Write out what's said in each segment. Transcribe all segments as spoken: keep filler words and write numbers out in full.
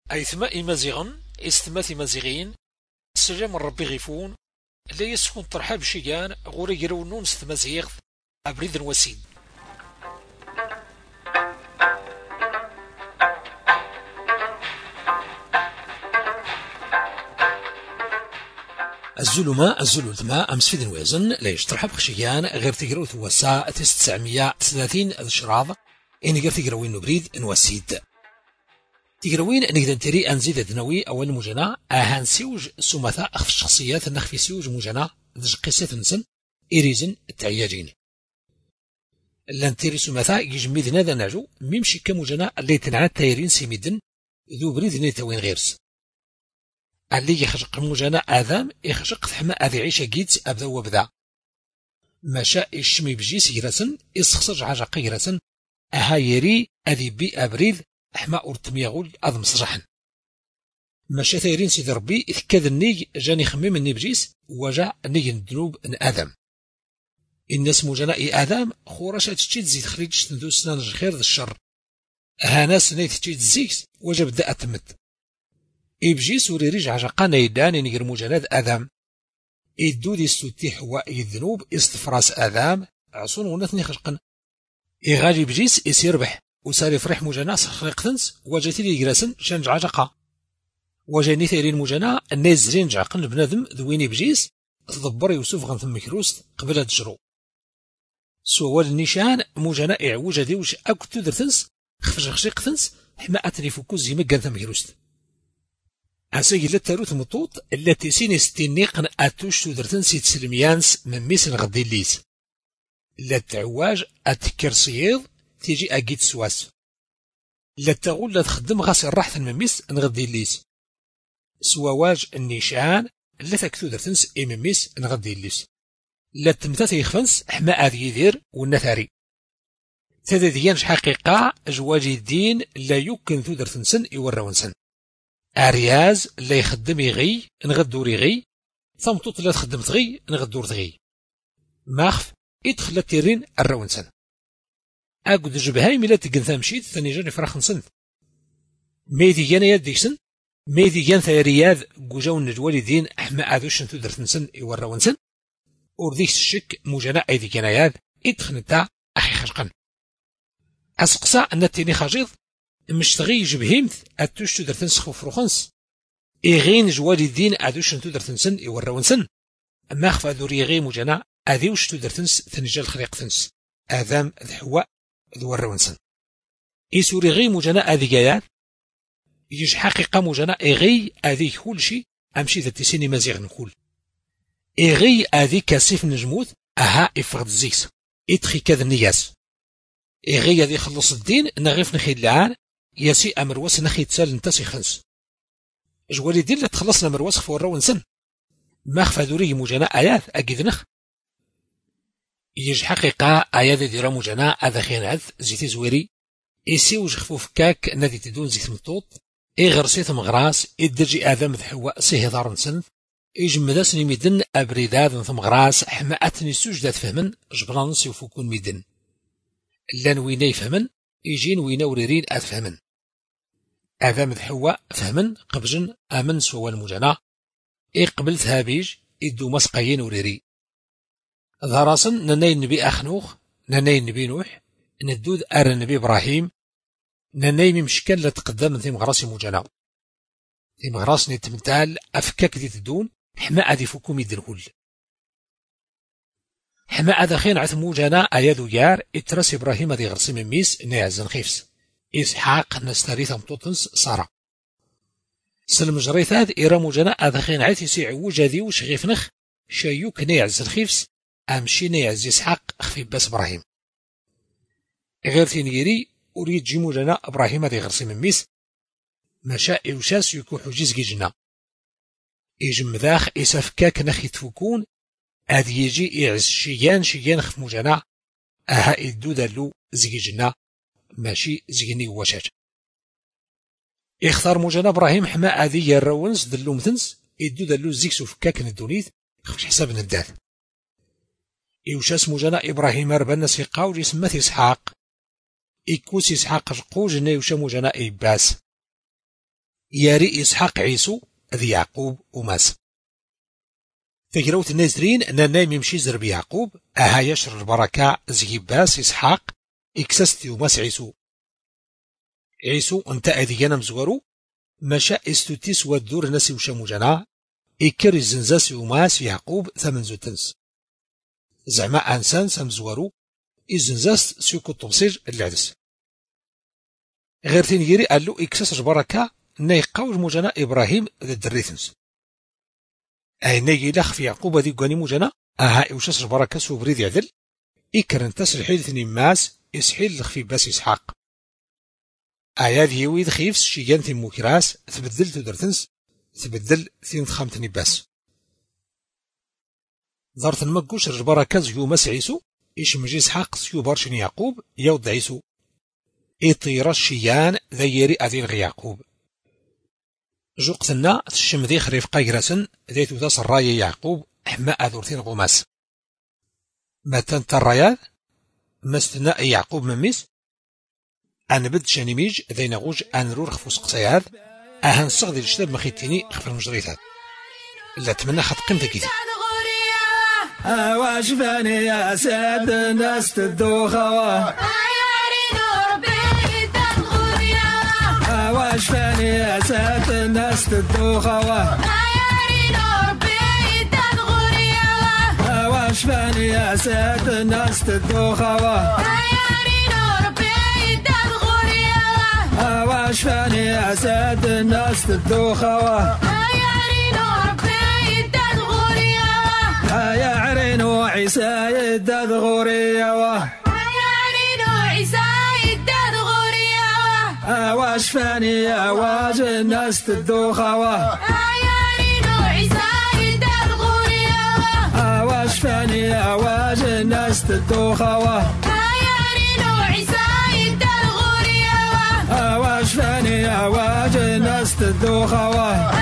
أيثما إمازيغن استمات إمازيغين السلام ربي غيفون لا يسكن ترحاب شيان غوري يرونون ستمازيغ أبريد وسيد. الزلمة الزلوثما أمس في دنوازن لا يشترحب خشيان غير تقروث وساء تسعمية وثلاثين الشراض إن غير تقروين نبريد نوسيد تقروين نقدر تري أنزيد دنوي أول مجنى أهان سيوج سمثا أخف الشخصيات نخفي سيوج مجنى ذج قصة نسن إريزن التعياجين لان تري سمثا يجمد نادا ناجو ميمشي كمجنى اللي تنعاد تايرين سيميدن ذو بريد نيتوين غيرس اللي يخشق المجانا آذام يخشق ثحما أذي عيشة جيت أبدا وبدا مشا الشمي بجيس يرسن يسخصر عجاق يرسن أها يري أذي بي أبريد أحما أورتميغول أذم صجحن مشا ثيرين سيد ربي إذ كذ النيج جاني خميم الني بجيس وجا النيج الدنوب ان آذام الناس مجانا إي آذام خورشة تشيد زيد خريج تندو سنان الخير ذا الشر أها ناس نيت تشيد زيكس وجا بدا أتمت إبجي سوري رجع جاقانا يدان ينقر مجاند آذام إدو دي ستوتي حواء الذنوب استفراس آذام عصون ونثني خشقن إغالي بجيس إسيربح وساري فرح مجاناس خلقتنس وجاتي لي جراسن شنج عجقا وجاني ثيرين مجانا النازرين جاقن بنادم ذويني بجيس تضبر يوسف غن ثم كروس قبل تجرو سوال النيشان مجانا إعوجا ديوش أكتو درتنس خفش خشقتنس حما أتني فوكوز زي مقان ثم كروس أساقي للتاروت مطوط التي سينستينيقن أتوش تودرتن سيت سلميانس من ميسن غدي الليس للتعواج أتكرسيض تيجي أجيت سواس للتغول لتخدم غاس الرحث من ميس نغدي الليس سواواج النيشان لتك تودرتنس إي من ميس نغدي الليس لتمتات يخفنس حما أذي يدير والنثاري تدديانش حقيقة أجواج الدين لا يمكن تودرتنسن يوراونسن أرياز لا يخدم يغي نغدور يغي ثمطوط لا تخدم تغي نغدور تغي ماخف يدخل تيرين الرونسن أقود جبهاي ملا تقن ثامشيد ثاني جاني فراخ نسن ميدي جانا يديكسن ميدي جان ثارياذ قجاو النجوالي دين أحما أذوشن تودر تنسن يورونسن ورديكس الشك مجانا أيدي جانا ياذ يدخل نتا أخي خشقن أسقسا أن تيني خاجيض مش تغي جبهيمث أتوش تودر تنسخ وفروخنس إغين جوالي الدين أدوش تودر تنسن يورونسن أما خفا ذوري غي مجانا أذيوش تودر تنس ثنجال خريق تنس آذام ذحواء ذورونسن إسوري غي مجانا أذي جايات يج حقيقة مجانا إغي أذي كل شي أمشي ذا تسيني مزيغ نقول إغي أذي كاسيف نجموت أها إفرد الزيكس إتخي كذا نياس إغي أذي خلص الدين نغيف نخي اللعان ياسي أمرواس نخي تسال نتاسي خنس جوالي دين لتخلصنا مرواس خفور ونسن ما خفا دوري مجانا آيات أجد نخ يج حقيقة آيات ديرا مجانا أذا خينات زيتي زويري إيسي وج خفوف كاك نادي تدون زيت مطوط إي غرسيت مغراس إدرجي آذام ذحواء سيه دار نسن إجمداس نميدن أبريداد ثم غراس حماءتني سوجدات فهمن جبران سيوفوكون ميدن لان وينا يفهمن يجين وينا وريرين أتفهمن آذام ذحواء فهمن قبجن آمن سوى المجانا إي قبلت هابيج إدو مسقين وريري ذراسن نناي النبي أخنوخ نناي النبي نوح ندود أر النبي إبراهيم نناي ممشكل لتقدم ثم غراسي مجانا ثم غراس نتمتال أفكاك دي تدون حما أدي فكومي دنهول حما أدخين عث مجانا أيادو يار إترس إبراهيم دي غرسي من ميس نيعزن خيفس إسحاق نستريث مطوطنس صارا سلم جريثاد إيرا مجانا أدخين عث يسيع وجدي وشغيف نخ شايوك نيعزن خيفس أمشي نيعز إسحاق أخفي بس إبراهيم غير تنيري أريد جي مجانا إبراهيم دي غرسي من ميس مشاء وشاس يكو حجيز جيجنا إجم ذاخ إسافكاك نخي تفكون أذي يجي إعز شيان شيان خف مجانا أها إدو دالو زيجنا ماشي زيجني وشاج اختار مجانا إبراهيم حما أذي يرونس دلو مثنس إدو دالو زيك سوفكاك ندونيث خفش حساب نداث إوشاس مجانا إبراهيم ربنا سيقاو جسمة إسحاق إكوس إسحاق جقو جنا يوشا مجانا إباس ياري إسحاق عيسو ذي يعقوب وماس فكروت النازرين أن نايم يمشي زرب يعقوب أها يشر البركة زيباس إسحاق إكسستي وماس عيسو عيسو أنت أذيانا مزورو مشا استوتيس ودور ناسي وشامو جنا إكر الزنزاس وماس يعقوب ثمن زوتنس زعما أنسان سمزورو الزنزاس سيكو التمصير العدس غير تنجيري قال له إكساس البركة نيقاوج مجانا إبراهيم ذا الدريثنس أي نيجي لخ في يعقوب ذي قاني مجانا أها إوشاس البركة سوبريد يعدل إكر انتس الحيل ثني ماس إسحيل لخ في باس إسحاق آيات يويد خيفس شيجان ثم مكراس تبدل تدرتنس تبدل ثين خامتني باس ظرت المقوش البركة زيو ماس عيسو إيش مجي إسحاق سيو بارشن يعقوب يود عيسو إطير الشيان ذيري أذين غي يعقوب جوقتنا تشم ذي خريف قيرسن ذيتو تاس الراي يعقوب حماء أذورتين غماس ما تنت الرايات مستنا يعقوب مميس أن بد شانيميج ذي نغوج أن رور خفوس قصياد أهن صغدي الشتاب مخيتيني خفر المجريثات لا تمنى خط قيمة كيدي واش باني يا ساد الناس تدوخوا واش فاني يا ساد الناس تدوخوا واش فاني يا ساد الناس تدوخوا واش فاني يا ساد الناس تدوخوا يا عرين وعيسى يداد غوريا واش فاني يا واج الناس تدوخوا واش فاني يا واج الناس تدوخوا واش فاني يا واج الناس تدوخوا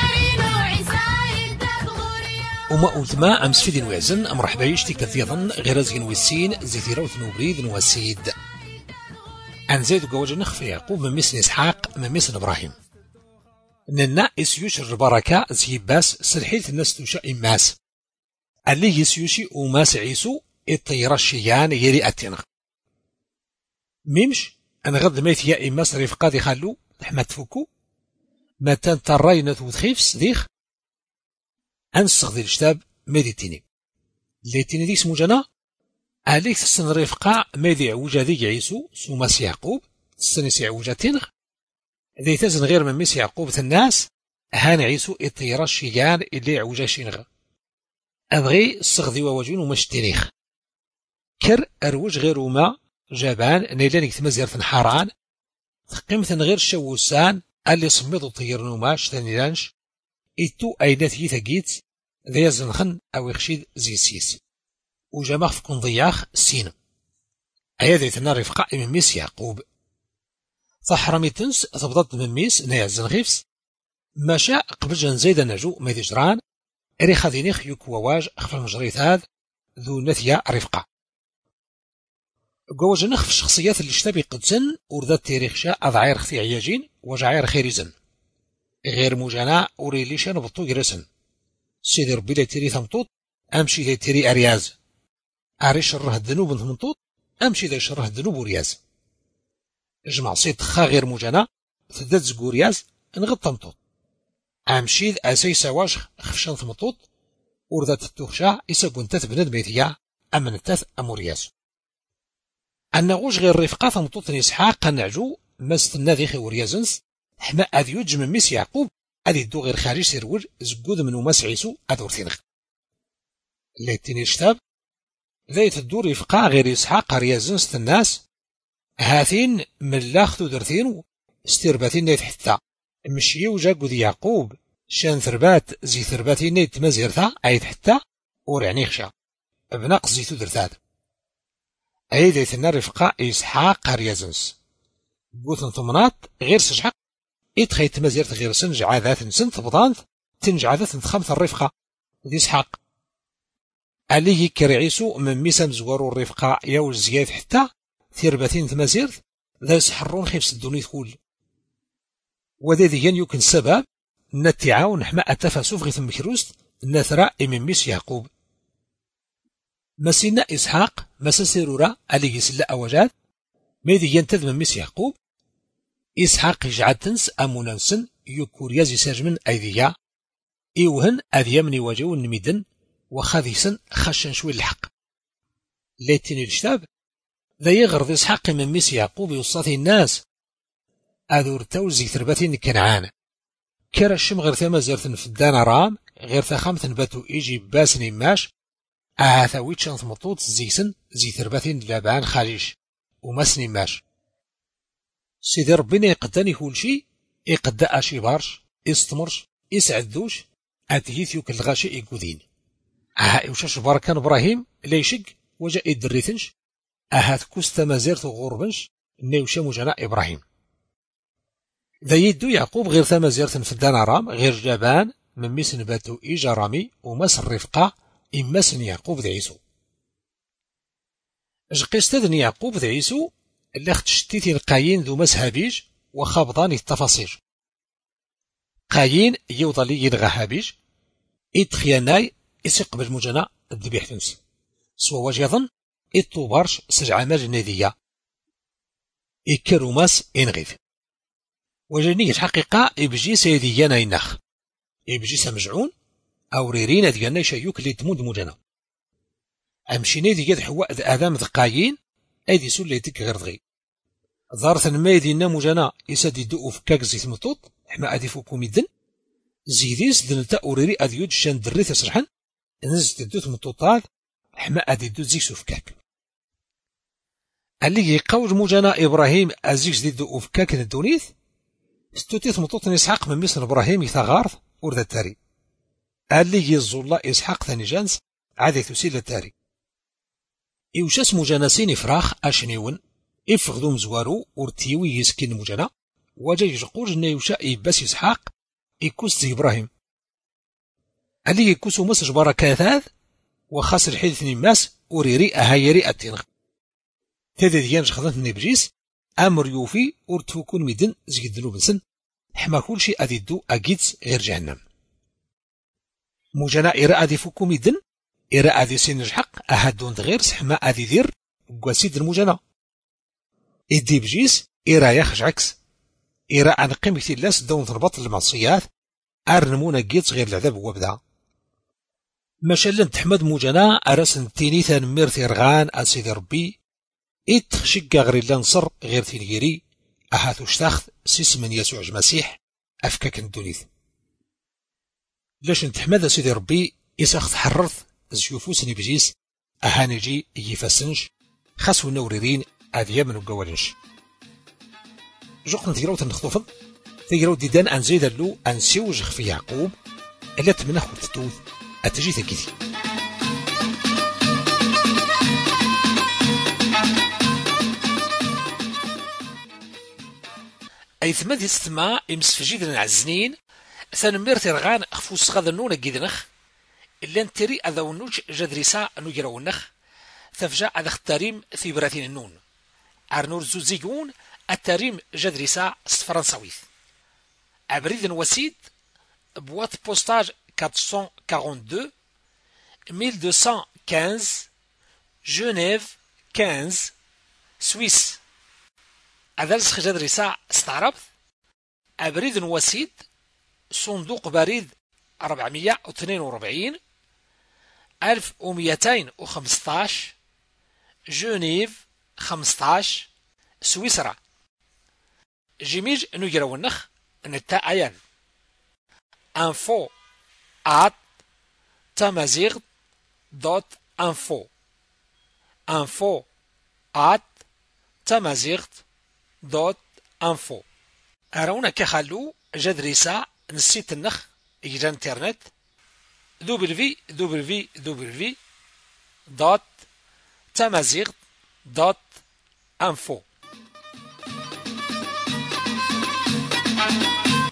وما قلت ما أمس فيدين وعزن أم رحبا يشتي كثيرا غير زين ويسين زيثيرا وثنوبريد وسيد أن زيد قوج نخفي يعقوب من مثل إسحاق من مثل إبراهيم ننا إسيوش البركة زي باس سلحيت الناس توشا إماس اللي يسيوشي وماس عيسو الطيرة الشيان يري أتنغ ميمش أن غد ميت يا إماس رفقا خلو أحمد فوكو ما تنترين وتخيفس ديخ أنسخ ذي الشتاب ميديتيني ليتيني دي اسمو جنا عليك تسن رفقا ميدي عوجا ذي عيسو سوماس يعقوب تسنسي عوجا تنغ ذي تزن غير من ميس يعقوب الناس هان عيسو الطيرة الشيان اللي عوجا شينغ أبغي الصغذي ووجون ومشتنيخ كر أروج غير وما جابان نيلان يتمزير في الحاران قيمة غير الشوسان اللي صمدوا طير نوماش تنيلانش إتو أينات يتاقيت ذي زنخن أو يخشيد زي سيس وجماخ في كنضياخ السين أيا ذي ثنا رفقاء من ميس يعقوب فحرمي تنس تبضت من ميس نايا الزنغيفس ما شاء قبل جن زيدا نجو ميدي جران ريخا ذينيخ يكواواج أخفى المجريت هذا ذو نثيا رفقا قواج نخف الشخصيات اللي اشتبي قدسن وردات تاريخ شاء أضعير خثي عياجين وجعير خيريزن غير مجانا أوريليشان بطو جرسن سيدي ربي لا تيري ثمطوط أمشي لا تيري أرياز أري شره الذنوب ثمطوط أمشي لا شره الذنوب ورياز جمع صيد خا غير مجانا ثدات زقورياز انغط ثمطوط أمشي ذا أسي سواج خفشان ثمطوط وردات التوخشا إسا قنتات بندميتيا أمنتات أمورياز أن غوش غير رفقا ثمطوط إسحاق نعجو مستنا ذي خوريازنس حما أذي يوج من ميس يعقوب أذي دو غير خارج سيروج زقود من وماس عيسو أدور ثينغ ليتيني شتاب ذي تدور رفقا غير إسحاق ريازنس الناس هاثين من لاختو درثين استرباتين نيت حتى مشيو جاقو ذي يعقوب شان ثربات زي ثرباتين نيت مزيرثا أيت حتى ورعني خشا بناقص زيتو درثاد أي ذي ثنا رفقا إسحاق ريازنس قوثن ثمنات غير سجحق إتخي تمزيرت غير سنجع ذات سن تبضانت تنجع ذات خمس الرفقة ذي إسحاق عليه كرعيسو من ميسام زوارو الرفقة ياو زياد حتى ثيرباتين تمزيرت ذا يسحرون خيف سدوني ثقول وذي ذيان يمكن سبب نتعاون حما التفاسف غيث مكروست نثرى إمميس يعقوب مسينا إسحاق مسا سيرورا ألي يسلا أوجاد ميدي ينتذ من ميس يعقوب إسحاق يجعل تنس أمونانسن يكورياز يساجمن أيديا إيوهن أذيامني وجو نميدن وخاذيسن خشن شوي الحق ليتني الشتاب ذا يغرض إسحاق من ميس يعقوب يوصاثي الناس أذور توزي ثربتين كنعان كرا الشم غير ثما زرثن في الدانا رام غير ثخامثن باتو إيجي باسني ماش أهاثا ويتشان ثمطوط زيسن زي ثربتين لابان خاليش ومسني ماش سيدي ربنا يقداني كل شي يقدا أشي بارش يستمرش يسعدوش أتيث يوك الغاشي يقودين أها يوشاش باركان إبراهيم ليشق وجاء يدريثنش أهاث كوستا مازيرث غوربنش نيوشا مجانا إبراهيم ذا يدو يعقوب غير ثما زيرثن في الدانا رام غير جابان من ميسن باتو إيجا رامي ومس الرفقة إماسن يعقوب ذا عيسو جقيستدن يعقوب ذا عيسو اللي اختشتيتي القايين ذو مسهابيج وخابضان التفاصيل قايين يوضلي يلغى هابيج إتخياناي يسقبل مجانا الذبيح تنس سوا وجيظن إطوبارش سجع ماج نذية إكروماس إنغيث وجنية الحقيقة إبجي سيديانا ينخ إبجي سمجعون أو ريرين أديانا شيوك اللي تمود مجانا أمشيني دي يد حواء ذا آدام ذا قايين أيدي سول ليتك غير دغي ظارثا ما يدينا مجانا يسادي دو فكاك زيت مطوط حما أدي فوكو ميدن زيديس دنتا أوريري أديود شان دريث سرحن نزت دوت مطوطات حما أدي دو زيك فكاك اللي يقاوج مجانا إبراهيم أزيك زيد دو فكاك الدونيث ستوتيث مطوط إسحاق من مصر إبراهيم يثغارث ورد التاري اللي يزول إسحاق ثاني جانس عادي تسيل التاري إيوش اسمو جانسين فراخ أشنيون إفغدو مزوارو ورتيوي يسكن مجانا وجا يجقوج نيوشا إباس إسحاق إكوس زي إبراهيم اللي يكوسو مسج بركاثاث وخاص الحيث نماس وريري أهايري أتنغ تدي ديان جخضنت نبجيس أمر يوفي ورتوكون ميدن زيدنو بنسن حما كل شيء أديدو أجيتس غير جهنم مجانا إراء دي فوكو ميدن إراء دي سين الحق أهدون غير سحما أدي دير قواسيد المجانا إدي بجيس إراء يخش عكس إراء عن قيمة اللاس دون ضربط المعصيات أرنمونا جيتس غير العذاب وابدا مشالن تحمد مجانا أرسن تينيثان ميرثي رغان أسيدي ربي إتخشق غير لنصر غير تنجيري أهاثو اشتاخذ سيس من يسوع المسيح أفكاك الدونيث لاش نتحمد سيدي ربي إساخذ حررث زيوفوسني بجيس أهانجي يفسنش خاصو النوريرين أذيامن وقوالنش جوقنا تيروت نخطوفض تيروت ديدان أن زيد اللو أن سيوجخ في يعقوب ألا تمنخ وتتوث أتجي تكيدي أي ثماد يستمع إمسفجيد العزنين ثانمير ترغان أخفوس غاذنون جيدنخ إلا نتري أذونوش جدريسا نجرونخ ثفجاء أذا اختاريم ثيبراتين النون أرنور زوزيقون التاريم جدريسا فرنساويث أبريد وسيد بوات بوستاج quatre cent quarante-deux mille deux cent quinze Genève quinze سويس أذلس جدريسا استعربت أبريد وسيد صندوق بريد أربعمية واثنين وأربعين ألف ومئتين وخمسطاش جنيف خمسطاش سويسرا جيميج نجرو النخ نتا أيان info at tamazigh dot info info at tamazigh dot info أرونا كخلو جدريسا نسيت النخ إجا انترنت دبليو دبليو دبليو دوت تامازيغ دوت انفو